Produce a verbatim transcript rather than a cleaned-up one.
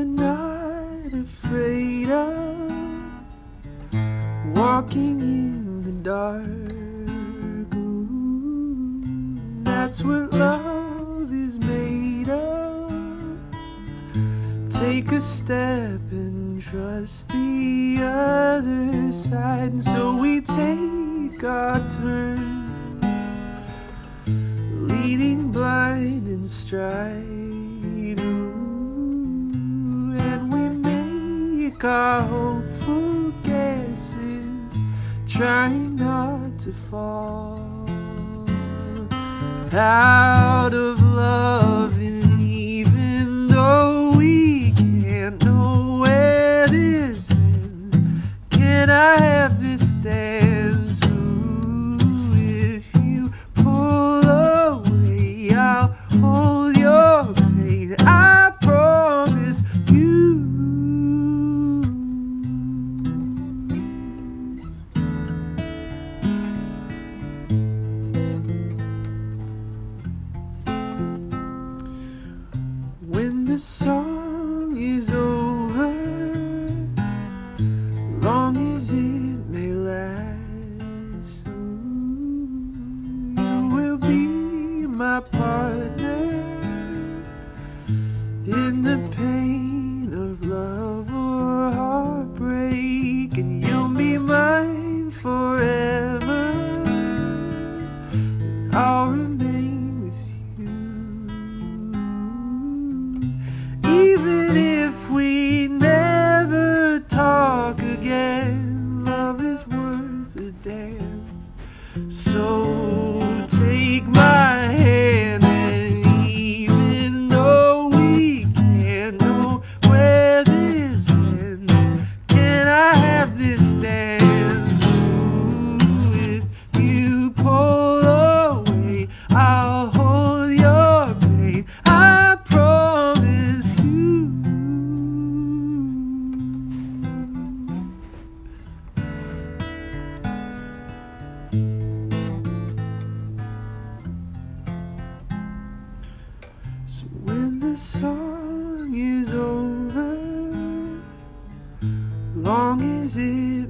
not afraid of walking in the dark. Ooh, that's what love is made of. Take a step and trust the other side. And so we take our turns, leading blind in stride. Ooh, and we make our hopeful guesses, trying not to fall out of love. And even though we can't know where this ends, can I have this dance? Ooh, if you pull away, I'll hold your blade, I promise you. When the song is over, long as it may last, ooh, you will be my partner in the pain of love or heartbreak, and you'll be mine forever, and I'll remain with you. Even if we never talk again, love is worth a dance. So take my hand, and even though we can't know where this ends, can I have this dance? Ooh, if you pull away, I'll hold your blade, I promise you. So when the song is over, long as it